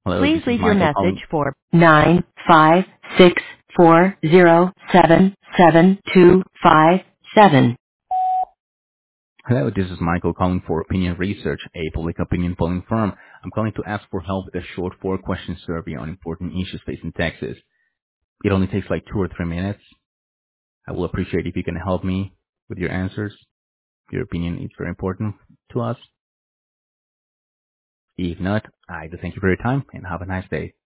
Hello, Please this is leave your Michael message calling. for 95640777257. Hello, this is Michael calling for Opinion Research, a public opinion polling firm. I'm calling to ask for help with a short 4-question survey on important issues facing Texas. It only takes like 2 or 3 minutes. I will appreciate if you can help me with your answers. Your opinion is very important to us. If not, I do thank you for your time and have a nice day.